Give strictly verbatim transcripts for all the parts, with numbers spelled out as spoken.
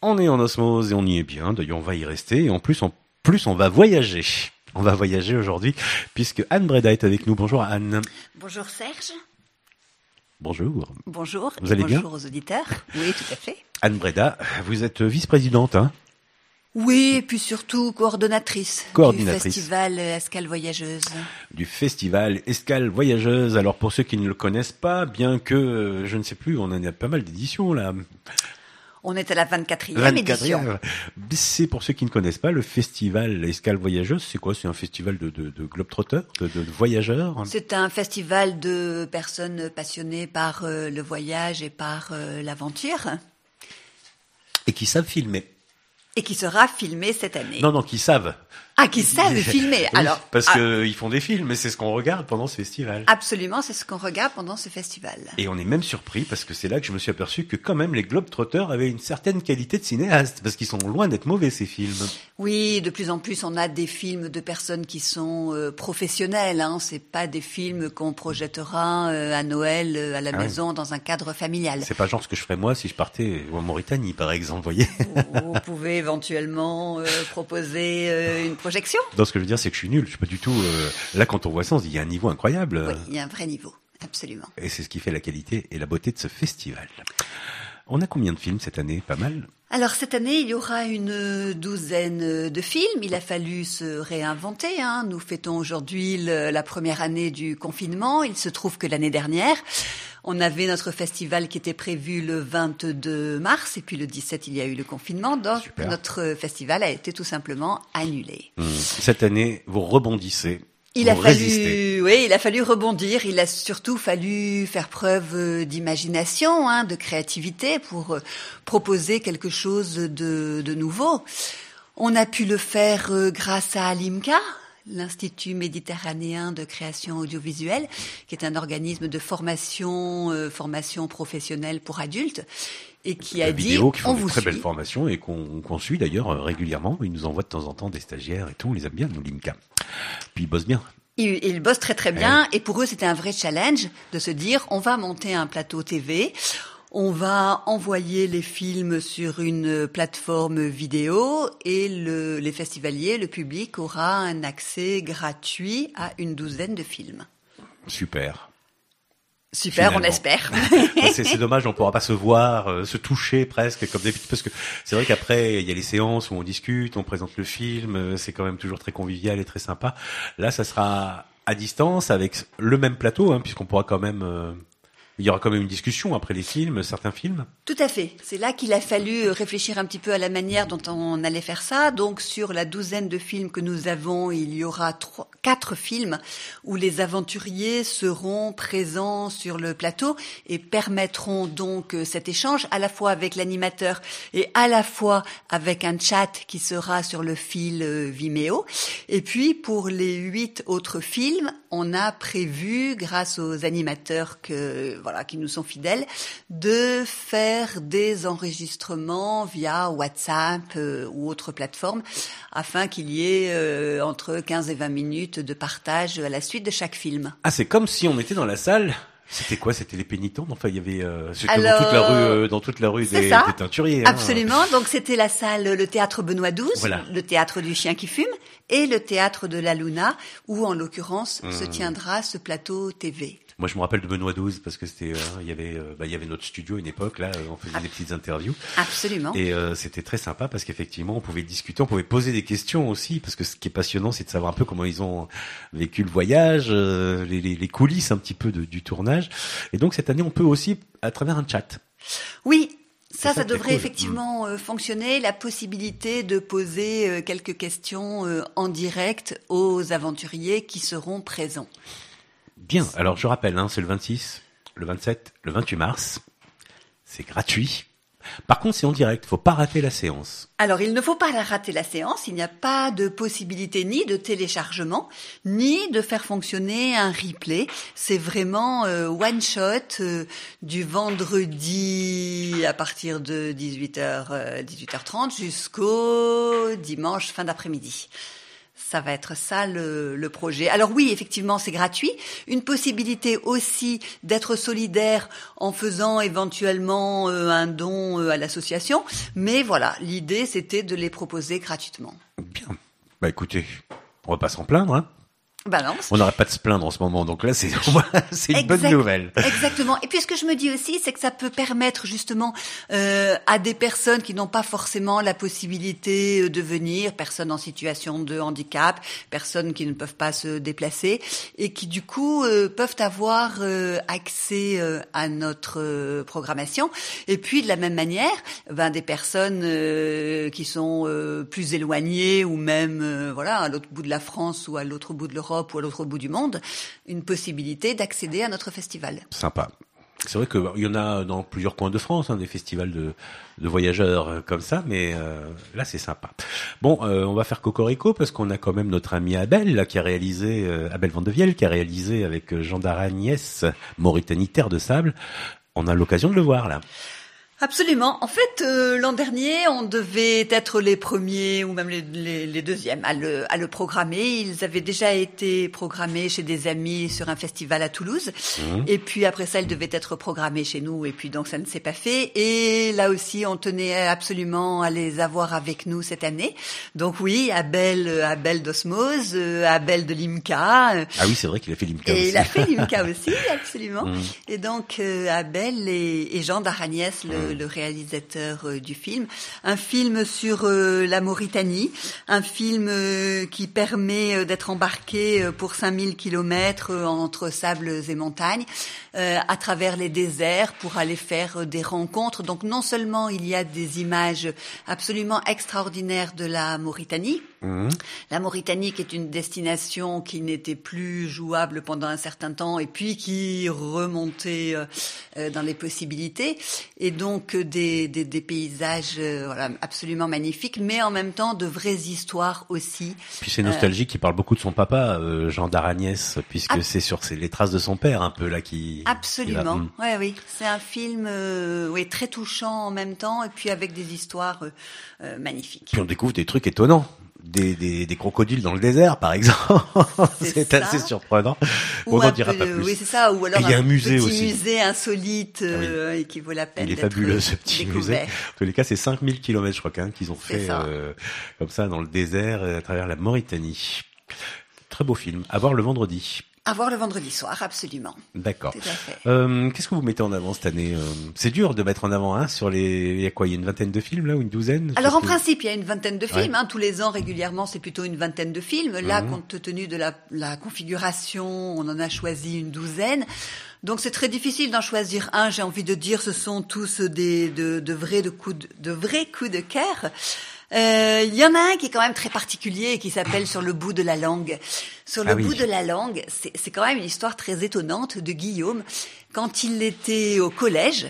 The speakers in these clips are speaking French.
On est en osmose et on y est bien. D'ailleurs, on va y rester. Et en plus, en plus, on va voyager. On va voyager aujourd'hui puisque Anne Breda est avec nous. Bonjour Anne. Bonjour Serge. Bonjour. Bonjour. Vous allez bien ? Bonjour aux auditeurs. Oui, tout à fait. Anne Breda, vous êtes vice-présidente, hein ? Oui, et puis surtout coordonnatrice, Coordinatrice. du festival Escale Voyageuse. Du festival Escale Voyageuse. Alors pour ceux qui ne le connaissent pas, bien que, euh, je ne sais plus, on en a pas mal d'éditions là. On est à la vingt-quatrième édition. C'est pour ceux qui ne connaissent pas, le festival Escale Voyageuse, c'est quoi ? C'est un festival de, de, de globetrotters, de, de, de voyageurs ? C'est un festival de personnes passionnées par euh, le voyage et par euh, l'aventure. Et qui savent filmer. Et qui sera filmé cette année. Non, non, qui savent. Ah, qui savent filmer. Oui, alors, parce ah, qu'ils font des films, et c'est ce qu'on regarde pendant ce festival. Absolument, c'est ce qu'on regarde pendant ce festival. Et on est même surpris, parce que c'est là que je me suis aperçu que quand même les Globetrotters avaient une certaine qualité de cinéaste, parce qu'ils sont loin d'être mauvais, ces films. Oui, de plus en plus, on a des films de personnes qui sont euh, professionnelles. Hein. C'est pas des films qu'on projettera euh, à Noël euh, à la ah maison ouais. dans un cadre familial. C'est pas genre ce que je ferais moi si je partais en Mauritanie, par exemple, voyez. Vous, vous pouvez éventuellement euh, proposer euh, une projection. Non, ce que je veux dire, c'est que je suis nul. Je suis pas du tout. Euh... Là, quand on voit ça, on se dit il y a un niveau incroyable. Oui, il y a un vrai niveau, absolument. Et c'est ce qui fait la qualité et la beauté de ce festival. On a combien de films cette année ? Pas mal. Alors cette année, il y aura une douzaine de films. Il a fallu se réinventer. Hein. Nous fêtons aujourd'hui le, la première année du confinement. Il se trouve que l'année dernière, on avait notre festival qui était prévu le vingt-deux mars et puis le dix-sept, il y a eu le confinement. Donc Super. Notre festival a été tout simplement annulé. Mmh. Cette année, vous rebondissez. Il a vous fallu, résistez. oui, il a fallu rebondir. Il a surtout fallu faire preuve d'imagination, hein, de créativité pour euh, proposer quelque chose de, de nouveau. On a pu le faire euh, grâce à l'IMCA, l'Institut méditerranéen de création audiovisuelle, qui est un organisme de formation, euh, formation professionnelle pour adultes. Et qui a La dit, vidéo, qui font on de vous très suit. belles formations et qu'on, qu'on suit d'ailleurs euh, régulièrement. Ils nous envoient de temps en temps des stagiaires et tout. On les aime bien, nous, l'IMCA. Puis ils bossent bien. Ils, ils bossent très très bien et pour eux c'était un vrai challenge de se dire on va monter un plateau T V, on va envoyer les films sur une plateforme vidéo et le, les festivaliers, le public aura un accès gratuit à une douzaine de films. Super. Super, Finalement. on espère. c'est, c'est dommage, on pourra pas se voir, euh, se toucher presque comme d'habitude, parce que c'est vrai qu'après il y a les séances où on discute, on présente le film, euh, c'est quand même toujours très convivial et très sympa. Là, ça sera à distance avec le même plateau, hein, puisqu'on pourra quand même, euh, il y aura quand même une discussion après les films, certains films. Tout à fait. C'est là qu'il a fallu réfléchir un petit peu à la manière dont on allait faire ça. Donc, sur la douzaine de films que nous avons, il y aura trois, quatre films où les aventuriers seront présents sur le plateau et permettront donc cet échange à la fois avec l'animateur et à la fois avec un chat qui sera sur le fil Vimeo. Et puis, pour les huit autres films, on a prévu, grâce aux animateurs que, voilà, qui nous sont fidèles, de faire des enregistrements via WhatsApp euh, ou autre plateforme afin qu'il y ait euh, entre quinze et vingt minutes de partage à la suite de chaque film. Ah, c'est comme si on était dans la salle. C'était quoi ? C'était les pénitents ? Enfin, il y avait euh, c'était Alors, dans toute la rue, euh, dans toute la rue des, des teinturiers. Hein. Absolument. Donc c'était la salle, le théâtre Benoît douze, voilà. Le théâtre du chien qui fume, et le théâtre de la Luna, où en l'occurrence mmh. se tiendra ce plateau T V. Moi, je me rappelle de Benoît douze parce que c'était, euh, il y avait, euh, bah, il y avait notre studio à une époque là, on faisait ah. des petites interviews. Absolument. Et euh, c'était très sympa parce qu'effectivement, on pouvait discuter, on pouvait poser des questions aussi parce que ce qui est passionnant, c'est de savoir un peu comment ils ont vécu le voyage, euh, les, les, les coulisses un petit peu de, du tournage. Et donc cette année, on peut aussi à travers un chat. Oui. Ça, ça, ça devrait cool. effectivement mmh. euh, fonctionner. La possibilité de poser euh, quelques questions euh, en direct aux aventuriers qui seront présents. Bien. Alors, je rappelle, hein, c'est le vingt-six, le vingt-sept, le vingt-huit mars. C'est gratuit. Par contre, c'est en direct. Faut pas rater la séance. Alors, il ne faut pas rater la séance. Il n'y a pas de possibilité ni de téléchargement, ni de faire fonctionner un replay. C'est vraiment euh, one shot euh, du vendredi à partir de dix-huit heures, euh, dix-huit heures trente jusqu'au dimanche fin d'après-midi. Ça va être ça le, le projet. Alors oui, effectivement, c'est gratuit. Une possibilité aussi d'être solidaire en faisant éventuellement euh, un don euh, à l'association. Mais voilà, l'idée, c'était de les proposer gratuitement. Bien. Bah écoutez, on va pas s'en plaindre, hein. Balance. On n'arrête pas de se plaindre en ce moment, donc là c'est c'est une Exact, bonne nouvelle. Exactement. Et puis ce que je me dis aussi, c'est que ça peut permettre justement euh, à des personnes qui n'ont pas forcément la possibilité de venir, personnes en situation de handicap, personnes qui ne peuvent pas se déplacer, et qui du coup euh, peuvent avoir euh, accès euh, à notre euh, programmation. Et puis de la même manière, ben des personnes euh, qui sont euh, plus éloignées ou même euh, voilà à l'autre bout de la France ou à l'autre bout de l'Europe ou à l'autre bout du monde, une possibilité d'accéder à notre festival. Sympa. C'est vrai qu'il y en a dans plusieurs coins de France, hein, des festivals de, de voyageurs euh, comme ça, mais euh, là c'est sympa. Bon, euh, on va faire cocorico parce qu'on a quand même notre ami Abel là, qui a réalisé, euh, Abel Vandevielle, qui a réalisé avec euh, Jean d'Aragnès, Mauritanie Terre de Sable. On a l'occasion de le voir là. Absolument. En fait, euh, l'an dernier, on devait être les premiers ou même les, les, les deuxièmes à le, à le programmer. Ils avaient déjà été programmés chez des amis sur un festival à Toulouse. Mmh. Et puis après ça, ils devaient être programmés chez nous. Et puis donc, ça ne s'est pas fait. Et là aussi, on tenait absolument à les avoir avec nous cette année. Donc oui, Abel, Abel d'Osmose, Abel de Limca. Ah oui, c'est vrai qu'il a fait Limca et aussi. Et il a fait Limca aussi, absolument. Mmh. Et donc, euh, Abel et, et Jean d'Aragnès, le le réalisateur euh, du film. Un film sur euh, la Mauritanie, un film euh, qui permet euh, d'être embarqué euh, pour cinq mille kilomètres euh, entre sables et montagnes, euh, à travers les déserts pour aller faire euh, des rencontres. Donc non seulement il y a des images absolument extraordinaires de la Mauritanie, Mmh. La Mauritanie qui est une destination qui n'était plus jouable pendant un certain temps et puis qui remontait euh, dans les possibilités, et donc des, des, des paysages euh, voilà, absolument magnifiques, mais en même temps de vraies histoires aussi. Puis c'est nostalgique, euh, il parle beaucoup de son papa, euh, Jean d'Aragnès, puisque ab- c'est sur c'est les traces de son père un peu là qui... Absolument, qui ouais, oui. C'est un film euh, oui, très touchant en même temps et puis avec des histoires euh, euh, magnifiques. Puis on découvre des trucs étonnants. Des, des, des crocodiles dans le désert, par exemple. C'est, c'est assez surprenant. Ou on n'en dira peu, pas plus. Oui, c'est ça. Ou alors il y a un, un musée petit aussi. musée insolite euh, oui. et qui vaut la peine Il est d'être fabuleux, ce petit découvert. musée. En tous les cas, c'est cinq mille kilomètres, je crois, hein, qu'ils ont fait euh, comme ça dans le désert à travers la Mauritanie. Très beau film. À voir le vendredi. À voir le vendredi soir, absolument. D'accord. Tout à fait. Euh, qu'est-ce que vous mettez en avant cette année euh, C'est dur de mettre en avant hein, sur les. Il y a quoi Il y a une vingtaine de films là ou une douzaine Alors en que... principe, il y a une vingtaine de films. Ouais. Hein, tous les ans, régulièrement, c'est plutôt une vingtaine de films. Là, mmh. compte tenu de la, la configuration, on en a choisi une douzaine. Donc c'est très difficile d'en choisir un. J'ai envie de dire, ce sont tous des de, de vrais de coups de, de vrais coups de cœur. Il euh, y en a un qui est quand même très particulier et qui s'appelle Sur le bout de la langue. Sur le ah bout oui. de la langue, c'est, c'est quand même une histoire très étonnante de Guillaume. Quand il était au collège,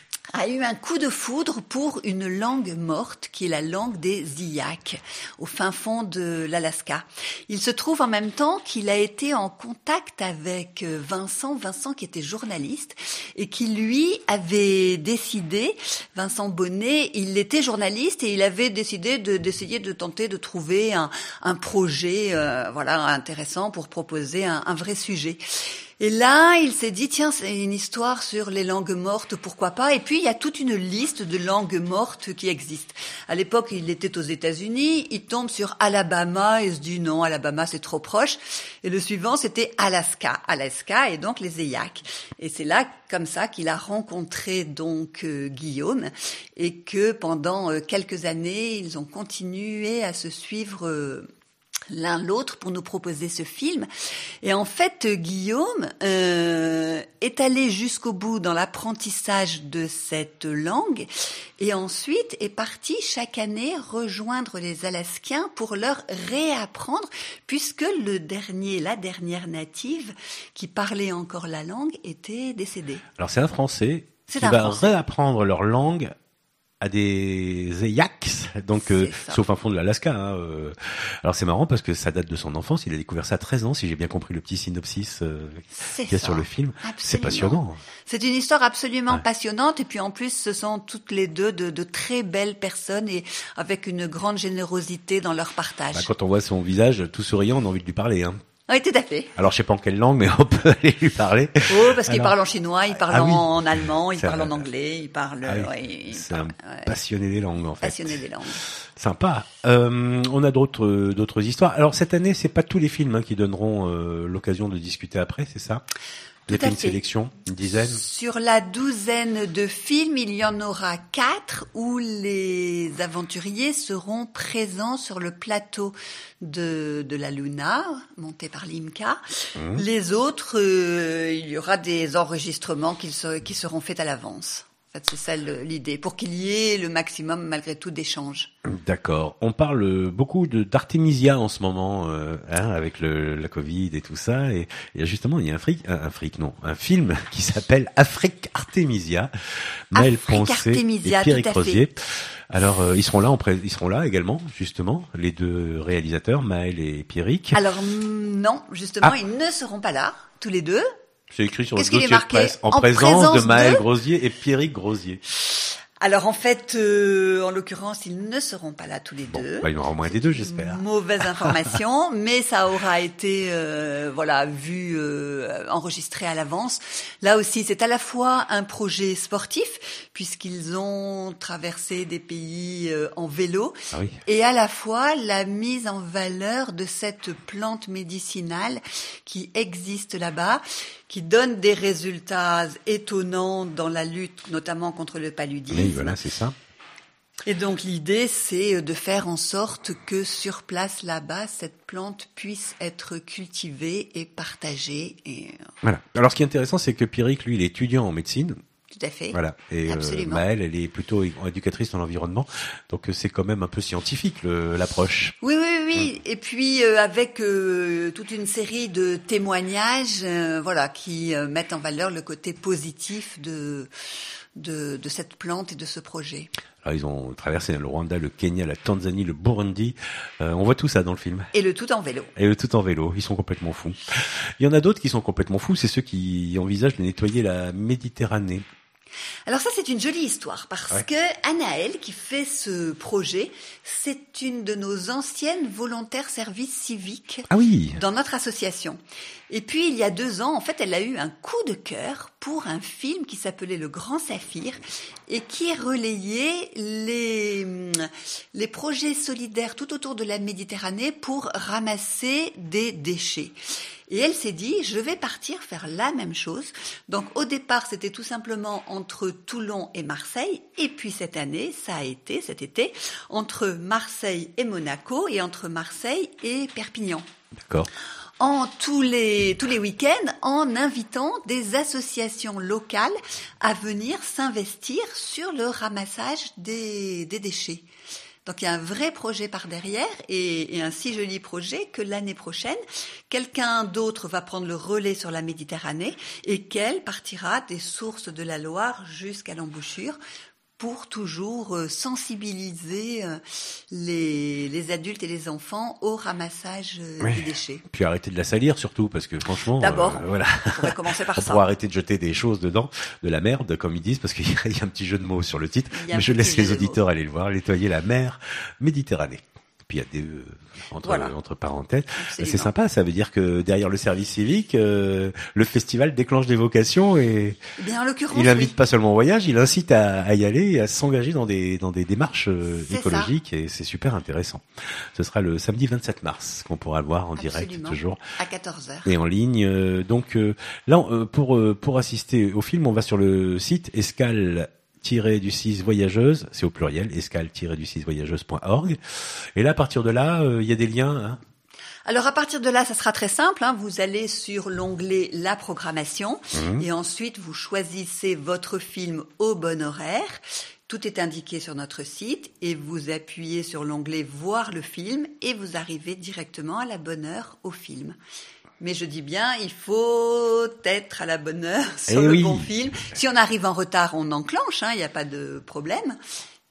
a eu un coup de foudre pour une langue morte qui est la langue des Ziyaks, au fin fond de l'Alaska. Il se trouve en même temps qu'il a été en contact avec Vincent, Vincent qui était journaliste et qui lui avait décidé, Vincent Bonnet, il était journaliste et il avait décidé de, d'essayer de tenter de trouver un, un projet euh, voilà intéressant pour proposer un, un vrai sujet. Et là, il s'est dit, tiens, c'est une histoire sur les langues mortes, pourquoi pas. Et puis, il y a toute une liste de langues mortes qui existent. À l'époque, il était aux États-Unis, il tombe sur Alabama, et se dit, non, Alabama, c'est trop proche. Et le suivant, c'était Alaska. Alaska, et donc les Ziyaks. Et c'est là, comme ça, qu'il a rencontré donc euh, Guillaume, et que pendant euh, quelques années, ils ont continué à se suivre euh, l'un l'autre pour nous proposer ce film. Et en fait, Guillaume euh, est allé jusqu'au bout dans l'apprentissage de cette langue et ensuite est parti chaque année rejoindre les Alaskiens pour leur réapprendre, puisque le dernier, la dernière native qui parlait encore la langue était décédée. Alors c'est un Français c'est qui un va Français. réapprendre leur langue à des Ziyaks, Donc, euh, sauf un fond de l'Alaska. Hein, euh. Alors c'est marrant parce que ça date de son enfance. Il a découvert ça à treize ans, si j'ai bien compris le petit synopsis euh, qu'il y a sur le film. Absolument. C'est passionnant. C'est une histoire absolument ouais. passionnante. Et puis en plus, ce sont toutes les deux de, de très belles personnes et avec une grande générosité dans leur partage. Bah, quand on voit son visage tout souriant, on a envie de lui parler. Hein. Oui, tout à fait. Alors, je sais pas en quelle langue, mais on peut aller lui parler. Oh, parce qu'il parle en chinois, il parle ah, oui. en allemand, il c'est parle un... en anglais, il parle... Ah, oui. ouais, il c'est parle, un ouais. passionné des langues, en fait. Passionné des langues. Sympa. Euh, on a d'autres d'autres histoires. Alors, cette année, c'est pas tous les films hein, qui donneront euh, l'occasion de discuter après, c'est ça ? Vous avez fait une sélection, une dizaine. Sur la douzaine de films, il y en aura quatre où les aventuriers seront présents sur le plateau de, de la Luna, monté par l'IMCA. Mmh. Les autres, euh, il y aura des enregistrements qui, se, qui seront faits à l'avance. En fait, c'est ça le, l'idée, pour qu'il y ait le maximum, malgré tout, d'échanges. D'accord. On parle beaucoup de d'Artemisia en ce moment, euh, hein, avec le, la Covid et tout ça. Et, et justement, il y a un fric, un, un fric, non, un film qui s'appelle Afrique Artemisia. Maëlle Poncet et Pierrick Rozier. Alors, euh, ils seront là, en pré- ils seront là également, justement, les deux réalisateurs, Maëlle et Pierrick. Alors non, justement, ah. ils ne seront pas là, tous les deux. C'est écrit sur Qu'est-ce le dossier de presse, en, en présence, présence de Maëlle de... Grozier et Pierrick Rozier. Alors en fait, euh, en l'occurrence, ils ne seront pas là tous les bon, deux. Bah, il y en aura au moins des deux, j'espère. Mauvaise information, mais ça aura été euh, voilà vu, euh, enregistré à l'avance. Là aussi, c'est à la fois un projet sportif puisqu'ils ont traversé des pays euh, en vélo, ah oui. et à la fois la mise en valeur de cette plante médicinale qui existe là-bas, qui donne des résultats étonnants dans la lutte, notamment contre le paludisme. Oui, voilà, c'est ça. Et donc l'idée, c'est de faire en sorte que sur place, là-bas, cette plante puisse être cultivée et partagée. Et... Voilà. Alors, ce qui est intéressant, c'est que Pierrick, lui, il est étudiant en médecine. Tout à fait. Voilà. Et euh, Maëlle, elle est plutôt éducatrice dans l'environnement. Donc, c'est quand même un peu scientifique, le, l'approche. Oui, oui, oui. Mmh. Et puis, euh, avec euh, toute une série de témoignages, euh, voilà, qui euh, mettent en valeur le côté positif de, de, de cette plante et de ce projet. Alors, ils ont traversé le Rwanda, le Kenya, la Tanzanie, le Burundi. Euh, on voit tout ça dans le film. Et le tout en vélo. Et le tout en vélo. Ils sont complètement fous. Il y en a d'autres qui sont complètement fous. C'est ceux qui envisagent de nettoyer la Méditerranée. Alors ça, c'est une jolie histoire parce ouais. que Anaëlle, qui fait ce projet, c'est une de nos anciennes volontaires service civique ah oui. dans notre association. Et puis, il y a deux ans, en fait, elle a eu un coup de cœur pour un film qui s'appelait Le Grand Saphir et qui relayait les, les projets solidaires tout autour de la Méditerranée pour ramasser des déchets. Et elle s'est dit, je vais partir faire la même chose. Donc au départ, c'était tout simplement entre Toulon et Marseille. Et puis cette année, ça a été, cet été, entre Marseille et Monaco et entre Marseille et Perpignan. D'accord. En tous les, tous les week-ends, en invitant des associations locales à venir s'investir sur le ramassage des, des déchets. Donc il y a un vrai projet par derrière et, et un si joli projet que l'année prochaine, quelqu'un d'autre va prendre le relais sur la Méditerranée et qu'elle partira des sources de la Loire jusqu'à l'embouchure pour toujours sensibiliser les, les adultes et les enfants au ramassage oui. des déchets. Puis arrêter de la salir surtout, parce que franchement, d'abord, euh, voilà. on pourrait commencer par on ça. pourrait arrêter de jeter des choses dedans, de la merde, comme ils disent, parce qu'il y a, il y a un petit jeu de mots sur le titre. Mais je laisse les auditeurs aller le voir, nettoyer la mer Méditerranée. Puis il y a des euh, entre voilà. entre parenthèses. Absolument. C'est sympa, ça veut dire que derrière le service civique, euh, le festival déclenche des vocations et eh bien, en l'occurrence, il invite oui. pas seulement au voyage, il incite à, à y aller et à s'engager dans des dans des démarches euh, écologiques ça. Et c'est super intéressant. Ce sera le samedi vingt-sept mars qu'on pourra le voir en Absolument. Direct toujours à quatorze heures et en ligne. Euh, donc euh, là euh, pour euh, pour assister au film, on va sur le site escale du six voyageuse, c'est au pluriel, escale du six voyageuse point org. Et là, à partir de là, il euh, y a des liens. Hein. Alors à partir de là, ça sera très simple. Hein. Vous allez sur l'onglet La programmation mmh. et ensuite vous choisissez votre film au bon horaire. Tout est indiqué sur notre site et vous appuyez sur l'onglet Voir le film et vous arrivez directement à la bonne heure au film. Mais je dis bien, il faut être à la bonne heure sur eh le oui. bon film. Si on arrive en retard, on enclenche, il hein, n'y a pas de problème.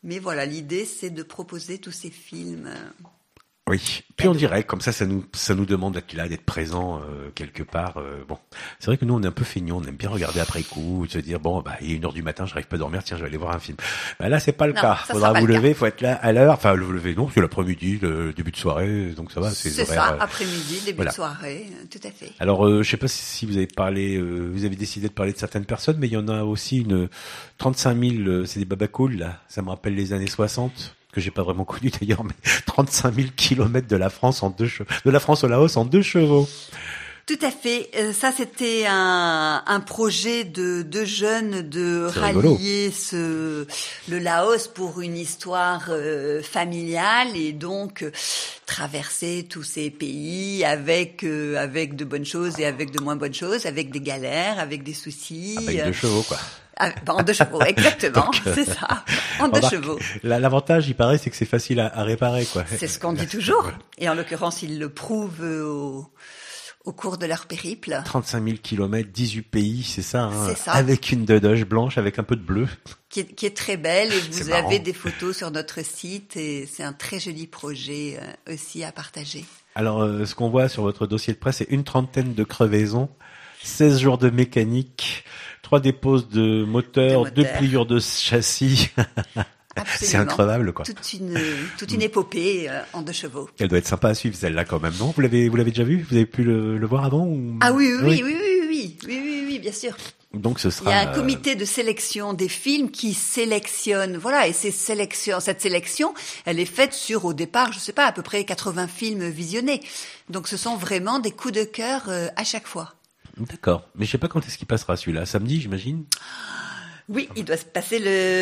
Mais voilà, l'idée, c'est de proposer tous ces films. Oui, puis on dirait, comme ça, ça nous, ça nous demande d'être là, d'être présent euh, quelque part. Euh, bon, c'est vrai que nous, on est un peu feignants, on aime bien regarder après coup, se dire bon, bah il est une heure du matin, j'arrive pas à dormir, tiens, je vais aller voir un film. Bah là, c'est pas le non, cas. Faudra vous lever, faut être là à l'heure. Enfin, le lever, non, c'est l'après-midi, le début de soirée, donc ça va. C'est, c'est horaires, ça, euh, après-midi, début voilà. de soirée, tout à fait. Alors, euh, je sais pas si vous avez parlé, euh, vous avez décidé de parler de certaines personnes, mais il y en a aussi une trente-cinq mille. Euh, c'est des babacools là. Ça me rappelle les années soixante. Que j'ai pas vraiment connu d'ailleurs, mais trente-cinq mille kilomètres de la France en deux chevaux, de la France au Laos en deux chevaux. Tout à fait. Euh, ça, c'était un, un projet de deux jeunes de C'est rallier ce, le Laos pour une histoire euh, familiale et donc euh, traverser tous ces pays avec euh, avec de bonnes choses et avec de moins bonnes choses, avec des galères, avec des soucis. Avec deux chevaux, quoi. Ah, bah, en deux chevaux, exactement, donc, euh, c'est ça, en deux remarque, chevaux. L'avantage, il paraît, c'est que c'est facile à, à réparer, quoi. C'est ce qu'on dit toujours. Et en l'occurrence, ils le prouvent au, au cours de leur périple. trente-cinq mille kilomètres, dix-huit pays, c'est ça, hein, c'est ça. Avec une dodoche blanche, avec un peu de bleu. Qui est, qui est très belle et C'est vous marrant. avez des photos sur notre site et c'est un très joli projet euh, aussi à partager. Alors, euh, ce qu'on voit sur votre dossier de presse, c'est une trentaine de crevaisons, seize jours de mécanique, trois déposes de moteur, De deux moteur. pliures de châssis. C'est increvable, quoi. Toute une, toute une épopée euh, en deux chevaux. Elle doit être sympa à suivre, celle-là, quand même, non? Vous l'avez, vous l'avez déjà vu? Vous avez pu le, le voir avant ou... Ah oui, oui, oui, oui, oui, oui, oui, oui, oui, bien sûr. Donc ce sera. Il y a un comité de sélection des films qui sélectionne, voilà, et ces sélections, cette sélection, elle est faite sur, au départ, je sais pas, à peu près quatre-vingts films visionnés. Donc ce sont vraiment des coups de cœur euh, à chaque fois. D'accord. Mais je sais pas quand est-ce qu'il passera celui-là. Samedi, j'imagine. Oui, il doit se passer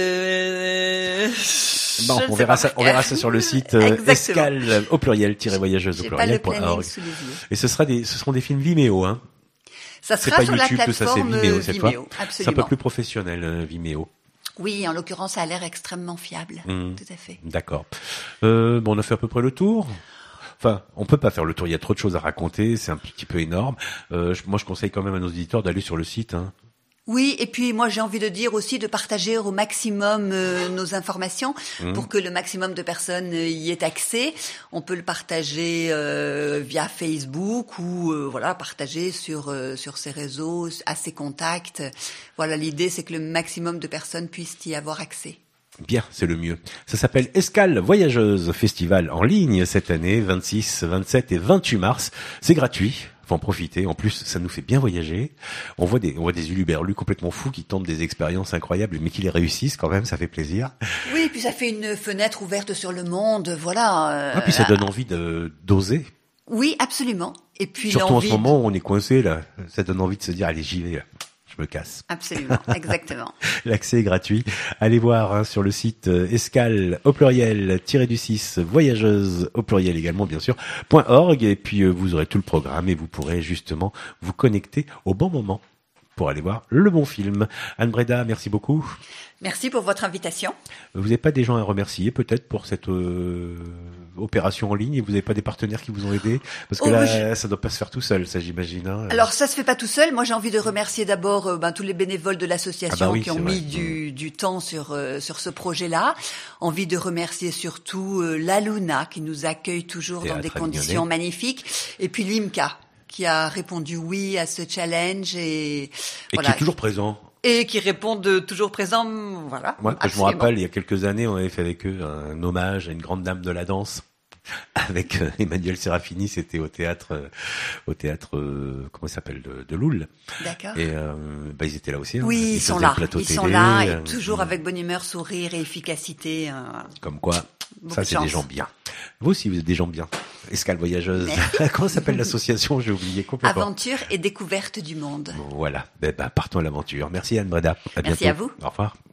le. Bon, Je ne on sais verra pas ça, par on verra cœur. ça sur le site euh, Exactement. escale au pluriel tiret voyageuse au J'ai pas le pluriel point planning org. sous les yeux. Et ce sera des, ce seront des films Vimeo, hein. Ça C'est sera pas sur YouTube, la ça c'est plateforme Vimeo cette fois. Vimeo, C'est un absolument. peu plus professionnel, euh, Vimeo. Oui, en l'occurrence, ça a l'air extrêmement fiable. Mmh. Tout à fait. D'accord. Euh, bon, on a fait à peu près le tour. Enfin, on peut pas faire le tour. Il y a trop de choses à raconter. C'est un petit peu énorme. Euh, je- moi, je conseille quand même à nos auditeurs d'aller sur le site. Hein. Oui, et puis moi j'ai envie de dire aussi de partager au maximum euh, nos informations Mmh. pour que le maximum de personnes euh, y aient accès. On peut le partager euh, via Facebook ou euh, voilà partager sur euh, sur ses réseaux, à ses contacts. Voilà, l'idée c'est que le maximum de personnes puissent y avoir accès. Bien, c'est le mieux. Ça s'appelle Escale Voyageuse, festival en ligne cette année, vingt-six, vingt-sept et vingt-huit mars. C'est gratuit. Faut en profiter. En plus, ça nous fait bien voyager. On voit des, on voit des uluberlus complètement fous qui tentent des expériences incroyables, mais qui les réussissent quand même. Ça fait plaisir. Oui, et puis ça fait une fenêtre ouverte sur le monde, voilà. euh, Et puis ça donne envie de d'oser. Oui, absolument. Et puis Surtout en l'envie ce moment où on est coincé là. Ça donne envie de se dire allez j'y vais. Là. Je me casse. Absolument, exactement. L'accès est gratuit. Allez voir hein, sur le site euh, escale au pluriel tiré du six voyageuse au pluriel également bien sûr point .org et puis euh, vous aurez tout le programme et vous pourrez justement vous connecter au bon moment pour aller voir le bon film. Anne Breda, merci beaucoup. Merci pour votre invitation. Vous n'avez pas des gens à remercier peut-être pour cette euh, opération en ligne et vous n'avez pas des partenaires qui vous ont aidé parce que Oh, là oui, je- ça doit pas se faire tout seul ça j'imagine. Hein. Alors ça se fait pas tout seul. Moi j'ai envie de remercier d'abord euh, ben, tous les bénévoles de l'association Ah bah oui, qui ont c'est vrai. mis du, du temps sur euh, sur ce projet-là. Envie de remercier surtout euh, la Luna qui nous accueille toujours dans Théâtre des Avignonnet. conditions magnifiques et puis l'IMCA qui a répondu oui à ce challenge et, et voilà, qui est toujours présent. et qui répond de toujours présent. Voilà. Moi, je me absolument. rappelle, il y a quelques années, on avait fait avec eux un hommage à une grande dame de la danse avec euh, Emmanuel Serafini. C'était au théâtre, euh, au théâtre, euh, comment ça s'appelle, de, de Loul. D'accord. Et euh, bah, ils étaient là aussi. Hein. Oui, ils, sont faisaient là. le plateau Ils télé, sont là, euh, et toujours avec bonne humeur, sourire et efficacité. euh, Comme quoi, Beaucoup ça de c'est des chance. gens bien. Vous aussi, vous êtes des gens bien. Escale voyageuse. Merci. Comment s'appelle l'association? J'ai oublié complètement. Aventure et découverte du monde. Bon, voilà. Ben, ben, partons à l'aventure. Merci Anne Breda. À Merci bientôt. à vous. Au revoir.